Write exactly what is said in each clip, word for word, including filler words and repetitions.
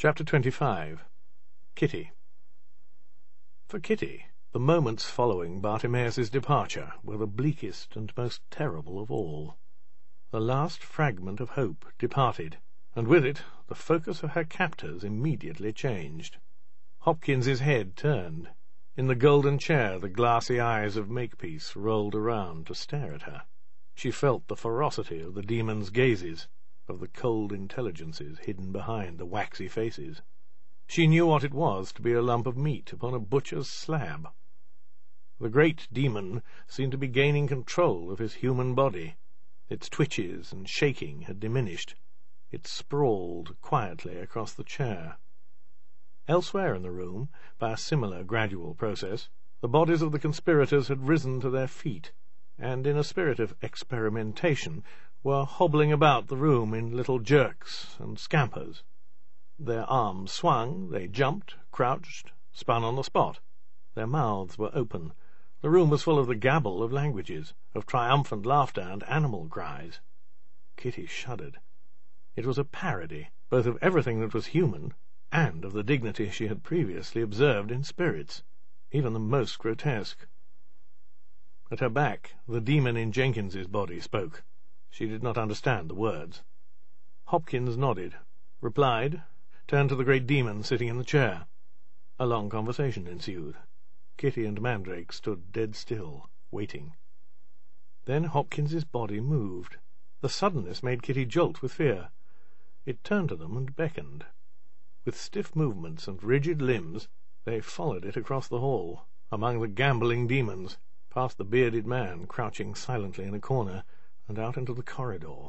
Chapter twenty-five. Kitty. For Kitty, the moments following Bartimaeus's departure were the bleakest and most terrible of all. The last fragment of hope departed, and with it the focus of her captors immediately changed. Hopkins's head turned. In the golden chair the glassy eyes of Makepeace rolled around to stare at her. She felt the ferocity of the demons' gazes, of the cold intelligences hidden behind the waxy faces. She knew what it was to be a lump of meat upon a butcher's slab. The great demon seemed to be gaining control of his human body. Its twitches and shaking had diminished. It sprawled quietly across the chair. Elsewhere in the room, by a similar gradual process, the bodies of the conspirators had risen to their feet, and in a spirit of experimentation were hobbling about the room in little jerks and scampers. Their arms swung, they jumped, crouched, spun on the spot. Their mouths were open. The room was full of the gabble of languages, of triumphant laughter and animal cries. Kitty shuddered. It was a parody, both of everything that was human and of the dignity she had previously observed in spirits, even the most grotesque. At her back, the demon in Jenkins's body spoke. She did not understand the words. Hopkins nodded, replied, turned to the great demon sitting in the chair. A long conversation ensued. Kitty and Mandrake stood dead still, waiting. Then Hopkins's body moved. The suddenness made Kitty jolt with fear. It turned to them and beckoned. With stiff movements and rigid limbs, they followed it across the hall, among the gambling demons, past the bearded man crouching silently in a corner, and out into the corridor.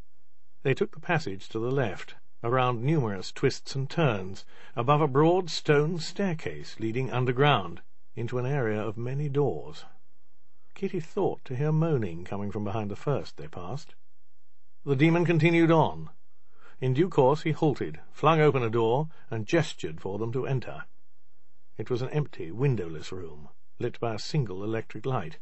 They took the passage to the left, around numerous twists and turns, above a broad stone staircase leading underground, into an area of many doors. Kitty thought to hear moaning coming from behind the first they passed. The demon continued on. In due course he halted, flung open a door, and gestured for them to enter. It was an empty, windowless room, lit by a single electric light.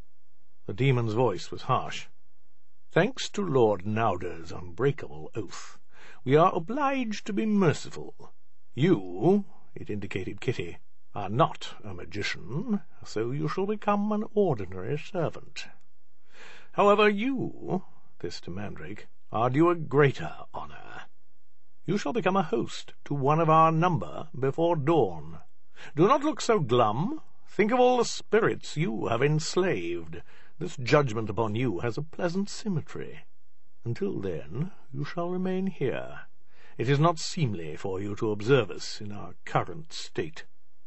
The demon's voice was harsh. "Thanks to Lord Nowder's unbreakable oath, we are obliged to be merciful. You," it indicated Kitty, "are not a magician, so you shall become an ordinary servant. However, you," this to Mandrake, "are due a greater honour. You shall become a host to one of our number before dawn. Do not look so glum. Think of all the spirits you have enslaved. This judgment upon you has a pleasant symmetry. Until then, you shall remain here. It is not seemly for you to observe us in our current state."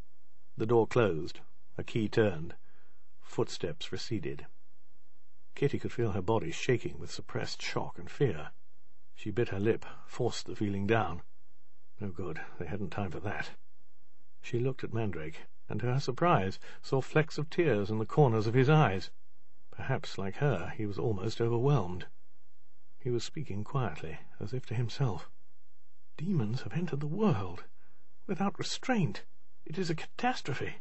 The door closed. A key turned. Footsteps receded. Kitty could feel her body shaking with suppressed shock and fear. She bit her lip, forced the feeling down. No good, they hadn't time for that. She looked at Mandrake, and to her surprise saw flecks of tears in the corners of his eyes. Perhaps, like her, he was almost overwhelmed. He was speaking quietly, as if to himself. "Demons have entered the world, without restraint. It is a catastrophe."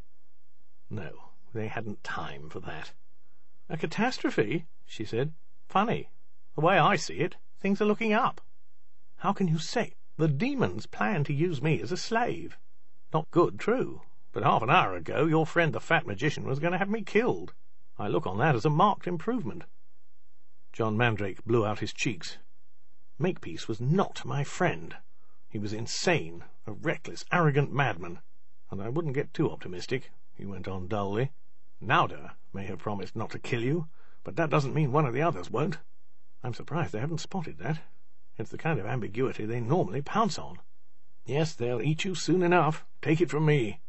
No, they hadn't time for that. "A catastrophe?" she said. "Funny. The way I see it, things are looking up." "How can you say? The demons plan to use me as a slave. Not good, true, but half an hour ago your friend the fat magician was going to have me killed. I look on that as a marked improvement." John Mandrake blew out his cheeks. "Makepeace was not my friend. He was insane, a reckless, arrogant madman. And I wouldn't get too optimistic," he went on dully. "Nowder may have promised not to kill you, but that doesn't mean one of the others won't. I'm surprised they haven't spotted that. It's the kind of ambiguity they normally pounce on. Yes, they'll eat you soon enough, take it from me."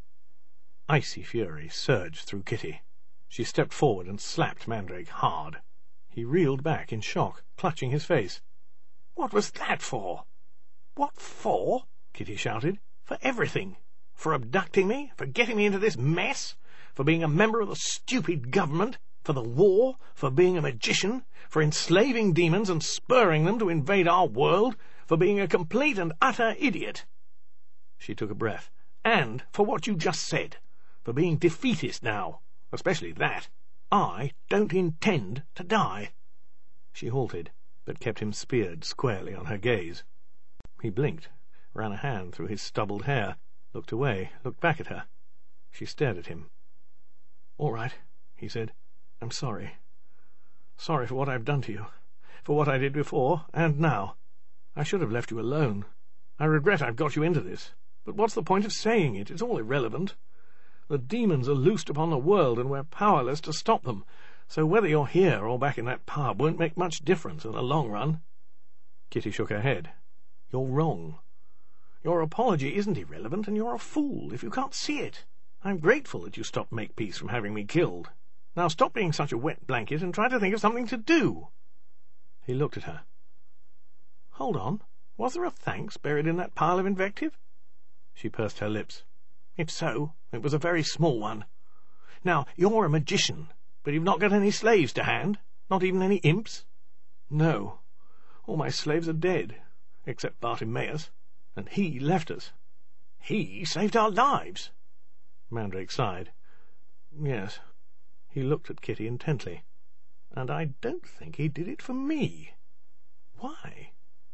Icy fury surged through Kitty. She stepped forward and slapped Mandrake hard. He reeled back in shock, clutching his face. "What was that for?" "What for?" Kitty shouted. "For everything. For abducting me, for getting me into this mess, for being a member of the stupid government, for the war, for being a magician, for enslaving demons and spurring them to invade our world, for being a complete and utter idiot." She took a breath. "And for what you just said, for being defeatist now, especially that. I don't intend to die." She halted, but kept him speared squarely on her gaze. He blinked, ran a hand through his stubbled hair, looked away, looked back at her. She stared at him. "All right," he said. "I'm sorry. Sorry for what I've done to you, for what I did before and now. I should have left you alone. I regret I've got you into this, but what's the point of saying it? It's all irrelevant. The demons are loosed upon the world, and we're powerless to stop them, so whether you're here or back in that pub won't make much difference in the long run." Kitty shook her head. "You're wrong. Your apology isn't irrelevant, and you're a fool if you can't see it. I'm grateful that you stopped Makepeace from having me killed. Now stop being such a wet blanket and try to think of something to do." He looked at her. "Hold on. Was there a thanks buried in that pile of invective?" She pursed her lips. "If so, it was a very small one. Now, you're a magician, but you've not got any slaves to hand? Not even any imps?" "No. All my slaves are dead, except Bartimaeus, and he left us." "He saved our lives." Mandrake sighed. "Yes." He looked at Kitty intently. "And I don't think he did it for me." "Why?"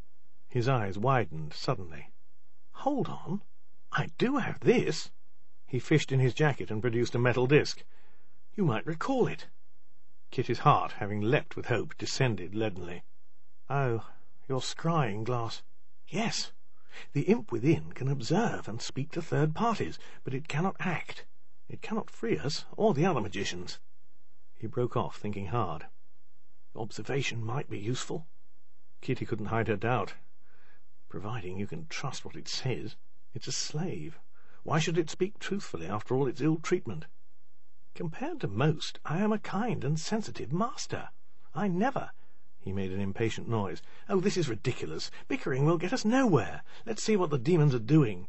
His eyes widened suddenly. "Hold on. I do have this." He fished in his jacket and produced a metal disc. "You might recall it." Kitty's heart, having leapt with hope, descended leadenly. "Oh, your scrying glass." "Yes. The imp within can observe and speak to third parties, but it cannot act. It cannot free us or the other magicians." He broke off, thinking hard. "Observation might be useful." Kitty couldn't hide her doubt. "Providing you can trust what it says. It's a slave. Why should it speak truthfully after all its ill treatment?" "Compared to most, I am a kind and sensitive master. I never—" He made an impatient noise. "Oh, this is ridiculous. Bickering will get us nowhere. Let's see what the demons are doing."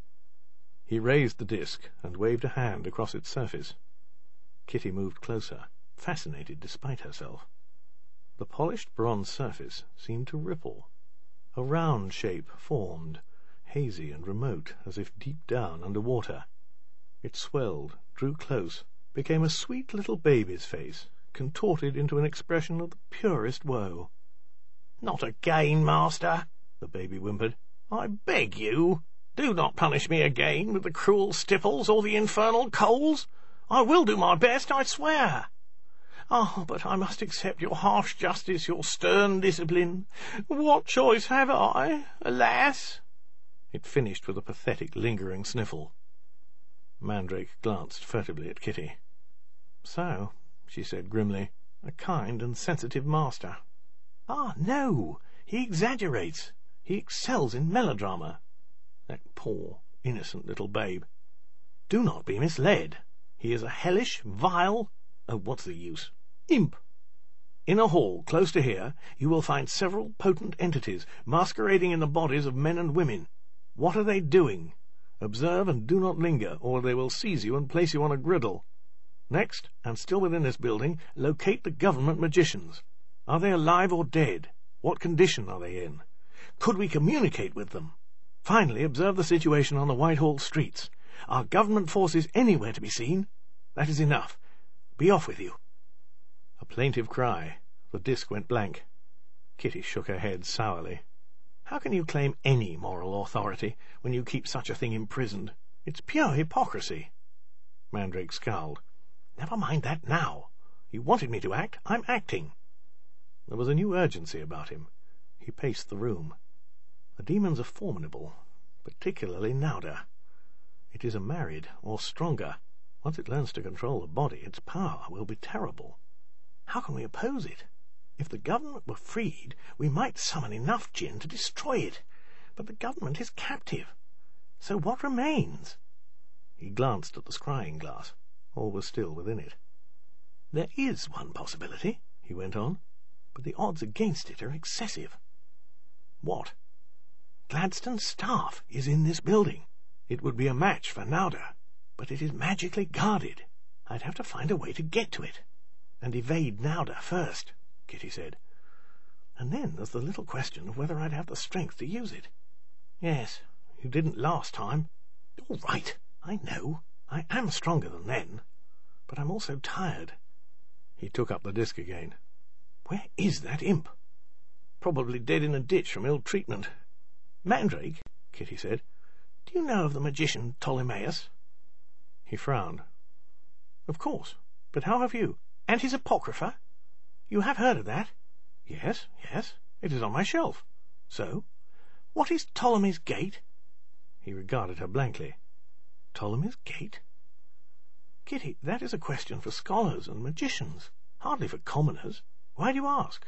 He raised the disc and waved a hand across its surface. Kitty moved closer, fascinated despite herself. The polished bronze surface seemed to ripple. A round shape formed, hazy and remote, as if deep down under water. It swelled, drew close, became a sweet little baby's face, contorted into an expression of the purest woe. "Not again, master," the baby whimpered. "I beg you, do not punish me again with the cruel stipples or the infernal coals. I will do my best, I swear. Ah, but I must accept your harsh justice, your stern discipline. What choice have I? Alas!" It finished with a pathetic, lingering sniffle. Mandrake glanced furtively at Kitty. "So," she said grimly, "a kind and sensitive master." "Ah, no! He exaggerates. He excels in melodrama. That poor, innocent little babe. Do not be misled. He is a hellish, vile— oh, what's the use? Imp. In a hall close to here you will find several potent entities masquerading in the bodies of men and women. What are they doing? Observe and do not linger, or they will seize you and place you on a griddle. Next, and still within this building, locate the government magicians. Are they alive or dead? What condition are they in? Could we communicate with them? Finally, observe the situation on the Whitehall streets. Are government forces anywhere to be seen? That is enough. Be off with you." A plaintive cry. The disc went blank. Kitty shook her head sourly. "How can you claim any moral authority when you keep such a thing imprisoned? It's pure hypocrisy." Mandrake scowled. "Never mind that now. You wanted me to act. I'm acting." There was a new urgency about him. He paced the room. "The demons are formidable, particularly Nauda. It is a married, or stronger. Once it learns to control the body, its power will be terrible. How can we oppose it? If the government were freed, we might summon enough jinn to destroy it. But the government is captive. So what remains?" He glanced at the scrying glass. All was still within it. "There is one possibility," he went on, "but the odds against it are excessive." "What?" "Gladstone's staff is in this building. It would be a match for Nauda, but it is magically guarded. I'd have to find a way to get to it. And evade Nauda first," Kitty said. "And then there's the little question of whether I'd have the strength to use it. Yes, you didn't last time. All right, I know. I am stronger than then. But I'm also tired." He took up the disc again. "Where is that imp?" "Probably dead in a ditch from ill treatment." "Mandrake," Kitty said, Do you know of the magician Ptolemaeus? He frowned. Of course, but how have you? And his Apocrypha? You have heard of that? Yes, yes, it is on my shelf. So? What is Ptolemy's Gate? He regarded her blankly. Ptolemy's Gate? Kitty, that is a question for scholars and magicians, hardly for commoners. Why do you ask?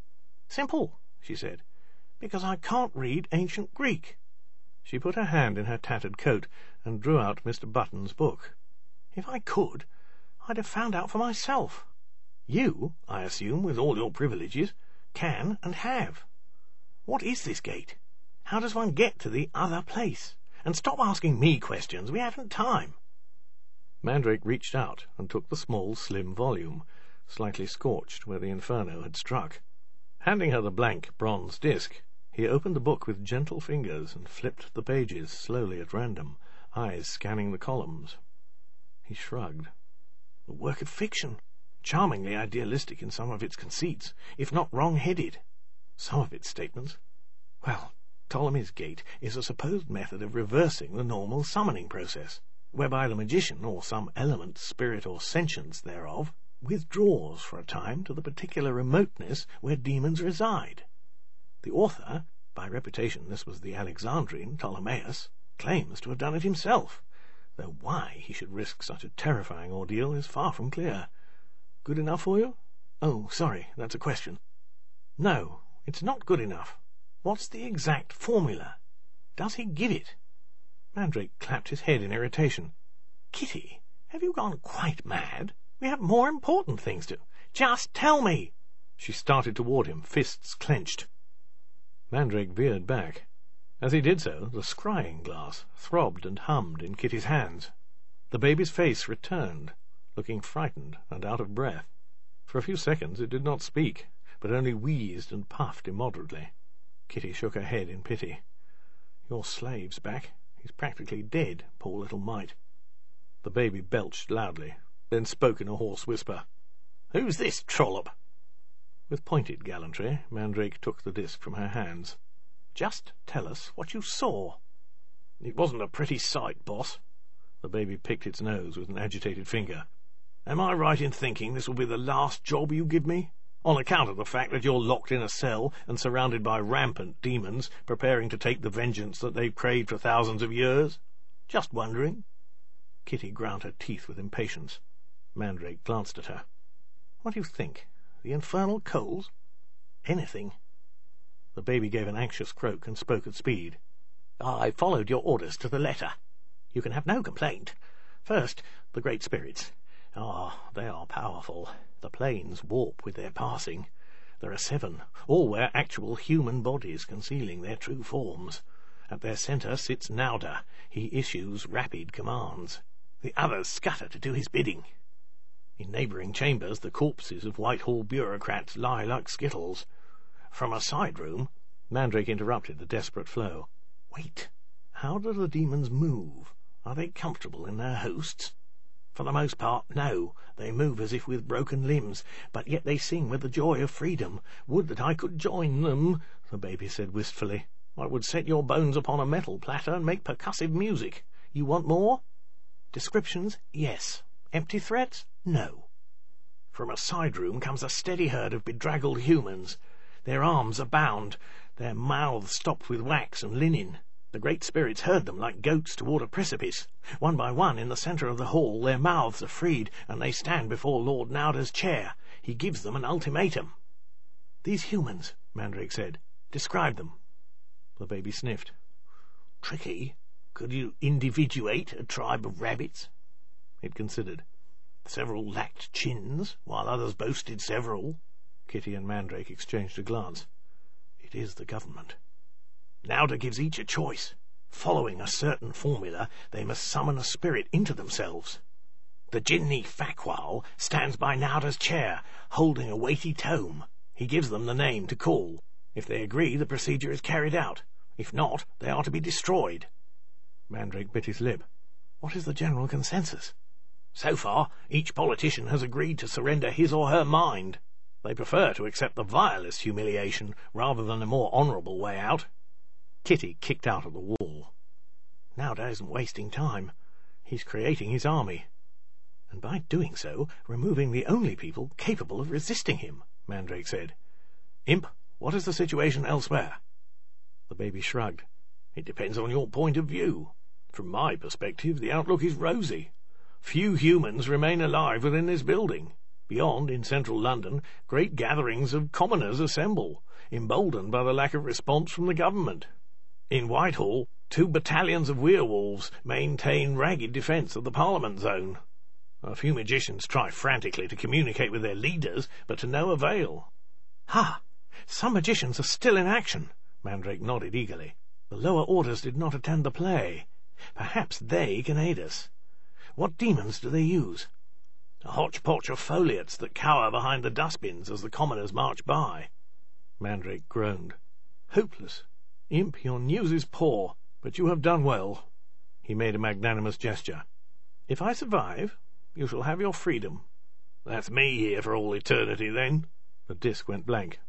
Simple, she said, because I can't read ancient Greek. She put her hand in her tattered coat and drew out Mister Button's book. If I could, I'd have found out for myself. You, I assume, with all your privileges, can and have. What is this gate? How does one get to the other place? And stop asking me questions. We haven't time. Mandrake reached out and took the small, slim volume, slightly scorched where the inferno had struck. Handing her the blank bronze disc, he opened the book with gentle fingers and flipped the pages slowly at random, eyes scanning the columns. He shrugged. A work of fiction, charmingly idealistic in some of its conceits, if not wrong-headed. Some of its statements. Well, Ptolemy's Gate is a supposed method of reversing the normal summoning process, whereby the magician, or some element, spirit, or sentience thereof, withdraws for a time to the particular remoteness where demons reside. The author, by reputation this was the Alexandrian Ptolemaeus, claims to have done it himself, though why he should risk such a terrifying ordeal is far from clear. Good enough for you? Oh, sorry, that's a question. No, it's not good enough. What's the exact formula? Does he give it? Mandrake clapped his head in irritation. Kitty, have you gone quite mad? We have more important things to... Just tell me! She started toward him, fists clenched. Mandrake veered back. As he did so, the scrying glass throbbed and hummed in Kitty's hands. The baby's face returned, looking frightened and out of breath. For a few seconds it did not speak, but only wheezed and puffed immoderately. Kitty shook her head in pity. Your slave's back. He's practically dead, poor little mite. The baby belched loudly, then spoke in a hoarse whisper. Who's this trollop? With pointed gallantry, Mandrake took the disc from her hands. Just tell us what you saw. It wasn't a pretty sight, boss. The baby picked its nose with an agitated finger. Am I right in thinking this will be the last job you give me? On account of the fact that you're locked in a cell and surrounded by rampant demons, preparing to take the vengeance that they've craved for thousands of years? Just wondering. Kitty ground her teeth with impatience. Mandrake glanced at her. What do you think? The infernal coals? Anything. The baby gave an anxious croak and spoke at speed. I followed your orders to the letter. You can have no complaint. First, the great spirits. Ah, they are powerful. The planes warp with their passing. There are seven, all wear actual human bodies concealing their true forms. At their centre sits Nauda. He issues rapid commands. The others scatter to do his bidding. In neighbouring chambers the corpses of Whitehall bureaucrats lie like skittles. From a side room... Mandrake interrupted the desperate flow. Wait. How do the demons move? Are they comfortable in their hosts? For the most part, no. They move as if with broken limbs, but yet they sing with the joy of freedom. Would that I could join them, the baby said wistfully. I would set your bones upon a metal platter and make percussive music. You want more? Descriptions, yes. Empty threats, no. From a side room comes a steady herd of bedraggled humans. Their arms are bound, their mouths stopped with wax and linen. The great spirits herd them like goats toward a precipice. One by one, in the centre of the hall, their mouths are freed, and they stand before Lord Nauda's chair. He gives them an ultimatum. These humans, Mandrake said. Describe them. The baby sniffed. Tricky. Could you individuate a tribe of rabbits? It considered. Several lacked chins, while others boasted several. Kitty and Mandrake exchanged a glance. It is the government. Nauda gives each a choice. Following a certain formula, they must summon a spirit into themselves. The Jinni Fakwal stands by Nauda's chair, holding a weighty tome. He gives them the name to call. If they agree, the procedure is carried out. If not, they are to be destroyed. Mandrake bit his lip. What is the general consensus? So far, each politician has agreed to surrender his or her mind. They prefer to accept the vilest humiliation rather than a more honourable way out. Kitty kicked out of the wall. Nauda isn't wasting time. He's creating his army. And by doing so, removing the only people capable of resisting him, Mandrake said. Imp, what is the situation elsewhere? The baby shrugged. It depends on your point of view. From my perspective, the outlook is rosy. Few humans remain alive within this building. Beyond, in central London, great gatherings of commoners assemble, emboldened by the lack of response from the government. In Whitehall, two battalions of werewolves maintain ragged defence of the Parliament zone. A few magicians try frantically to communicate with their leaders, but to no avail. Ha! Some magicians are still in action. Mandrake nodded eagerly. The lower orders did not attend the play. Perhaps they can aid us. What demons do they use? A hodgepodge of foliates that cower behind the dustbins as the commoners march by. Mandrake groaned. Hopeless. Imp, your news is poor, but you have done well. He made a magnanimous gesture. If I survive, you shall have your freedom. That's me here for all eternity, then. The disc went blank.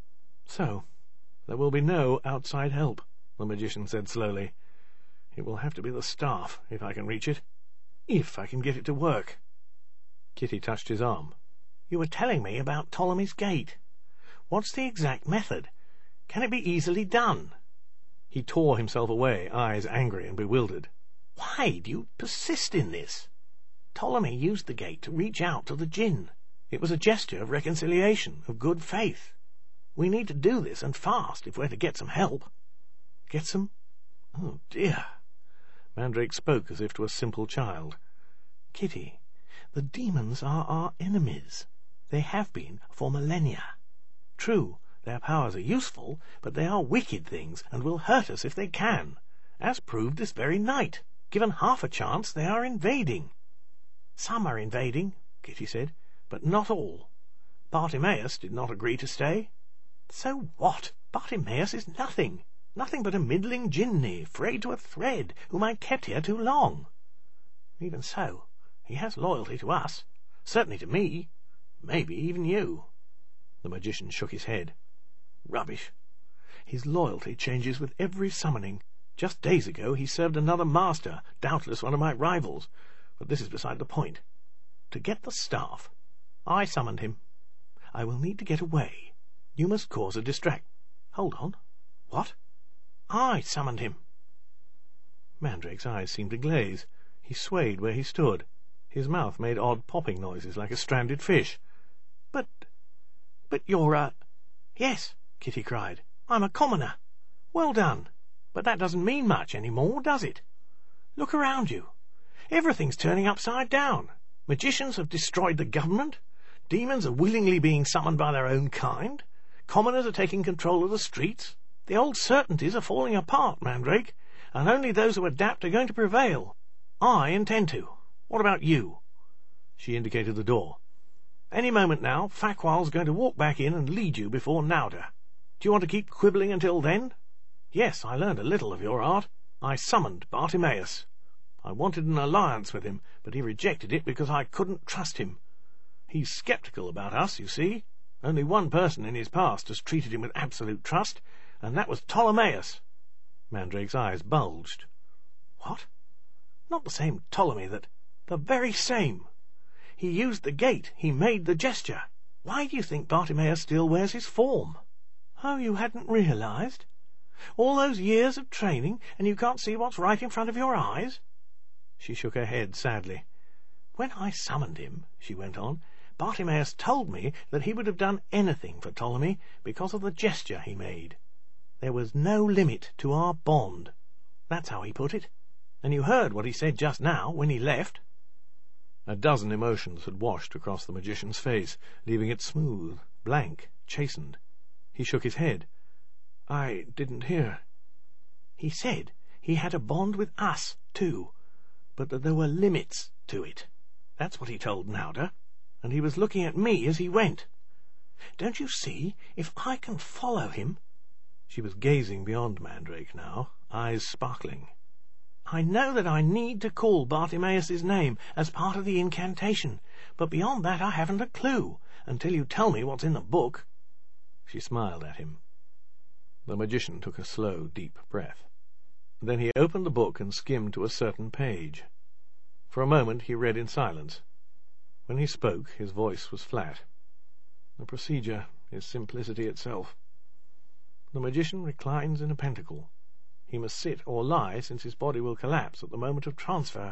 So, there will be no outside help, the magician said slowly. It will have to be the staff, if I can reach it. If I can get it to work. Kitty touched his arm. You were telling me about Ptolemy's Gate. What's the exact method? Can it be easily done? He tore himself away, eyes angry and bewildered. Why do you persist in this? Ptolemy used the gate to reach out to the Jinn. It was a gesture of reconciliation, of good faith. We need to do this, and fast, if we're to get some help. Get some? Oh, dear. Mandrake spoke as if to a simple child. Kitty, the demons are our enemies. They have been for millennia. True, their powers are useful, but they are wicked things, and will hurt us if they can, as proved this very night. Given half a chance, they are invading. Some are invading, Kitty said, but not all. Bartimaeus did not agree to stay. So what? Bartimaeus is nothing. Nothing but a middling jinni, frayed to a thread, whom I kept here too long. Even so, he has loyalty to us. Certainly to me. Maybe even you. The magician shook his head. Rubbish. His loyalty changes with every summoning. Just days ago he served another master, doubtless one of my rivals. But this is beside the point. To get the staff, I summoned him. I will need to get away. You must cause a distract. Hold on. What? I summoned him. Mandrake's eyes seemed to glaze. He swayed where he stood. His mouth made odd popping noises like a stranded fish. But... but you're a... Yes, Kitty cried. I'm a commoner. Well done. But that doesn't mean much any more, does it? Look around you. Everything's turning upside down. Magicians have destroyed the government. Demons are willingly being summoned by their own kind. Commoners are taking control of the streets. The old certainties are falling apart, Mandrake, and only those who adapt are going to prevail. I intend to. What about you? She indicated the door. Any moment now, Fakwal's going to walk back in and lead you before Nauda. Do you want to keep quibbling until then? Yes, I learned a little of your art. I summoned Bartimaeus. I wanted an alliance with him, but he rejected it because I couldn't trust him. He's sceptical about us, you see. Only one person in his past has treated him with absolute trust, and that was Ptolemaeus. Mandrake's eyes bulged. What? Not the same Ptolemy that... The very same. He used the gate. He made the gesture. Why do you think Bartimaeus still wears his form? Oh, you hadn't realized? All those years of training, and you can't see what's right in front of your eyes? She shook her head sadly. When I summoned him, she went on, Bartimaeus told me that he would have done anything for Ptolemy because of the gesture he made. There was no limit to our bond. That's how he put it. And you heard what he said just now when he left. A dozen emotions had washed across the magician's face, leaving it smooth, blank, chastened. He shook his head. I didn't hear. He said he had a bond with us, too, but that there were limits to it. That's what he told Nauda, and he was looking at me as he went. Don't you see, if I can follow him... She was gazing beyond Mandrake now, eyes sparkling. I know that I need to call Bartimaeus's name as part of the incantation, but beyond that I haven't a clue, until you tell me what's in the book. She smiled at him. The magician took a slow, deep breath. Then he opened the book and skimmed to a certain page. For a moment he read in silence. When he spoke, his voice was flat. The procedure is simplicity itself. The magician reclines in a pentacle. He must sit or lie, since his body will collapse at the moment of transfer.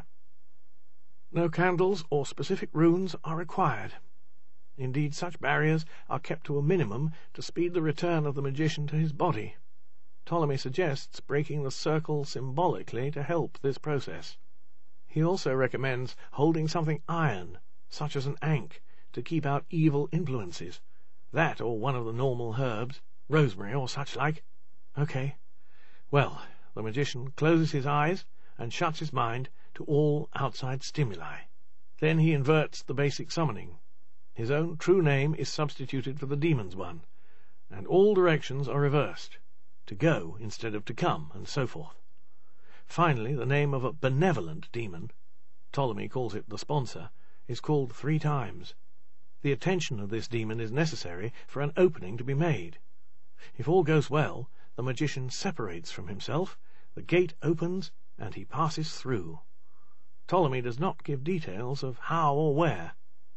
No candles or specific runes are required. Indeed, such barriers are kept to a minimum to speed the return of the magician to his body. Ptolemy suggests breaking the circle symbolically to help this process. He also recommends holding something iron, such as an ankh, to keep out evil influences. That or one of the normal herbs, rosemary or such like. Okay. Well, the magician closes his eyes and shuts his mind to all outside stimuli. Then he inverts the basic summoning. His own true name is substituted for the demon's one, and all directions are reversed, to go instead of to come, and so forth. Finally, the name of a benevolent demon, Ptolemy calls it the sponsor, is called three times. The attention of this demon is necessary for an opening to be made. If all goes well, the magician separates from himself, the gate opens, and he passes through. Ptolemy does not give details of how or where.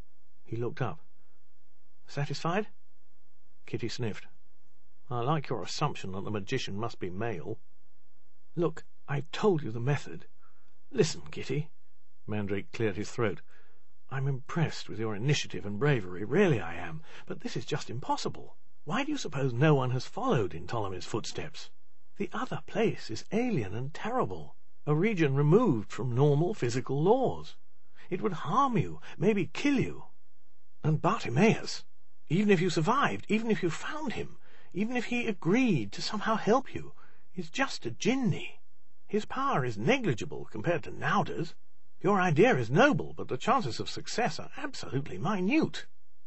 He looked up. Satisfied? Kitty sniffed. I like your assumption that the magician must be male. Look, I've told you the method. Listen, Kitty. Mandrake cleared his throat. I'm impressed with your initiative and bravery, really I am, but this is just impossible. Why do you suppose no one has followed in Ptolemy's footsteps? The other place is alien and terrible, a region removed from normal physical laws. It would harm you, maybe kill you. And Bartimaeus, even if you survived, even if you found him, even if he agreed to somehow help you, is just a jinni. His power is negligible compared to Nauda's. Your idea is noble, but the chances of success are absolutely minute.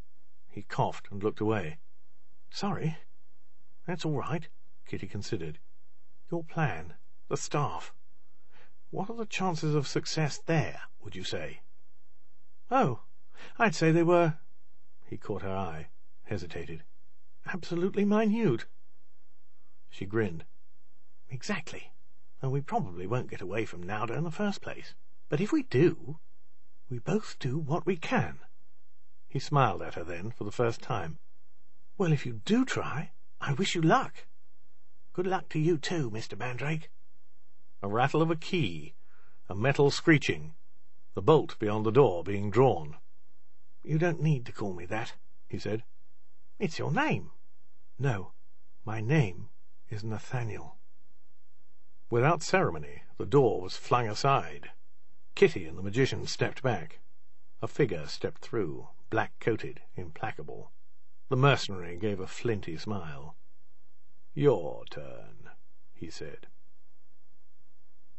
He coughed and looked away. Sorry. That's all right, Kitty considered. Your plan, the staff. What are the chances of success there, would you say? Oh, I'd say they were... He caught her eye, hesitated. Absolutely minute. She grinned. Exactly. And we probably won't get away from Nauda in the first place. But if we do, we both do what we can. He smiled at her then, for the first time. Well, if you do try, I wish you luck. Good luck to you too, Mister Mandrake. A rattle of a key, a metal screeching, the bolt beyond the door being drawn. You don't need to call me that, he said. It's your name. No, my name is Nathaniel. Without ceremony, the door was flung aside. Kitty and the magician stepped back. A figure stepped through, black-coated, implacable. The mercenary gave a flinty smile. Your turn, he said.